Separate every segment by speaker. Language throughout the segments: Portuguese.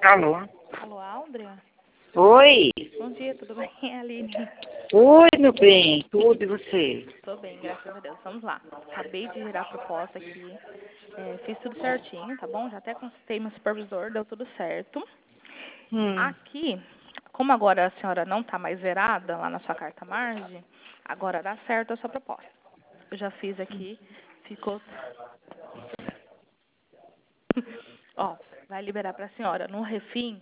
Speaker 1: Alô?
Speaker 2: Alô, Áudria?
Speaker 1: Oi?
Speaker 2: Bom dia, tudo bem, Aline?
Speaker 1: Oi, meu bem. Tudo e você?
Speaker 2: Tô bem, graças a Deus. Vamos lá. Acabei de gerar a proposta aqui. Fiz tudo certinho, tá bom? Já até consultei meu supervisor, deu tudo certo.
Speaker 1: Hum.
Speaker 2: Aqui, como agora a senhora não tá mais zerada lá na sua carta margem, agora dá certo a sua proposta. Eu já fiz aqui, ficou... Ó, vai liberar pra senhora no Refim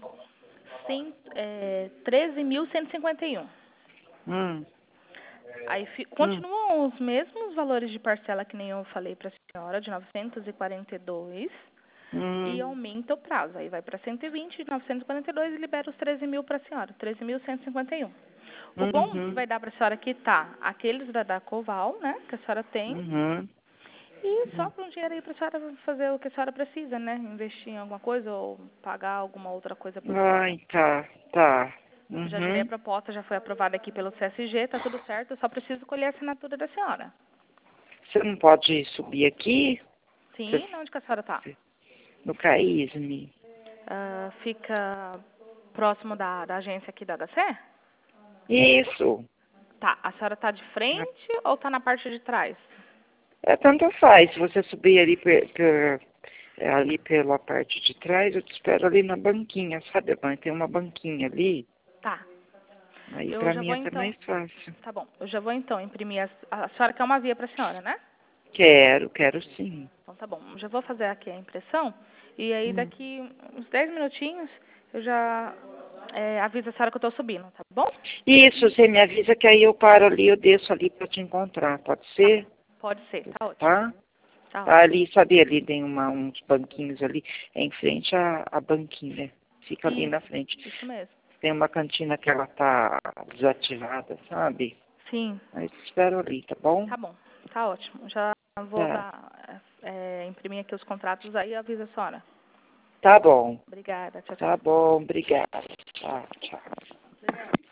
Speaker 2: 13.151.
Speaker 1: Hum.
Speaker 2: Aí
Speaker 1: Hum.
Speaker 2: continuam os mesmos valores de parcela que nem eu falei para a senhora, de 942, e
Speaker 1: Hum.
Speaker 2: aumenta o prazo. Aí vai para 120, 942 e libera os 13 mil para a senhora, 13.151. O bom que
Speaker 1: Uhum.
Speaker 2: vai dar para a senhora quitar aqueles da Coval, né, que a senhora tem,
Speaker 1: Uhum.
Speaker 2: e sobra um dinheiro aí para a senhora fazer o que a senhora precisa, né, investir em alguma coisa ou pagar alguma outra coisa por fora.
Speaker 1: Ai, tá. Tá.
Speaker 2: Já gerei a
Speaker 1: Uhum.
Speaker 2: proposta, já foi aprovada aqui pelo CSG, tá tudo certo, eu só preciso colher a assinatura da senhora.
Speaker 1: Você não pode subir aqui? Você,
Speaker 2: Sim, onde que a senhora tá?
Speaker 1: no Caísme?
Speaker 2: Fica próximo da agência aqui da HC?
Speaker 1: Isso.
Speaker 2: Tá, a senhora tá de frente ou tá na parte de trás?
Speaker 1: É, tanto faz. Se você subir ali, ali pela parte de trás, eu te espero ali na banquinha, sabe? Tem uma banquinha ali.
Speaker 2: Tá,
Speaker 1: Aí
Speaker 2: eu
Speaker 1: pra
Speaker 2: já
Speaker 1: mim é
Speaker 2: vou
Speaker 1: até
Speaker 2: então,
Speaker 1: mais fácil.
Speaker 2: tá bom, eu já vou então imprimir, a senhora quer uma via pra senhora, né?
Speaker 1: Quero sim.
Speaker 2: Então tá bom, já vou fazer aqui a impressão e aí
Speaker 1: Hum.
Speaker 2: daqui uns 10 minutinhos eu já aviso a senhora que eu tô subindo, tá bom?
Speaker 1: Isso, você me avisa que aí eu paro ali, eu desço ali pra te encontrar, pode
Speaker 2: Tá bom,
Speaker 1: ser?
Speaker 2: pode ser, tá ótimo,
Speaker 1: Tá?
Speaker 2: tá
Speaker 1: Tá
Speaker 2: ótimo.
Speaker 1: ali, sabe, ali tem uns banquinhos ali, é em frente à banquinha, fica ali na frente.
Speaker 2: Isso mesmo.
Speaker 1: Tem uma cantina que ela tá desativada, sabe?
Speaker 2: Sim,
Speaker 1: Aí te espero ali, tá bom?
Speaker 2: tá bom, tá ótimo. Já vou
Speaker 1: Tá.
Speaker 2: imprimir aqui os contratos aí e aviso a senhora.
Speaker 1: Tá bom.
Speaker 2: Obrigada, tchau, tchau.
Speaker 1: Tá bom, obrigada. Tchau, tchau.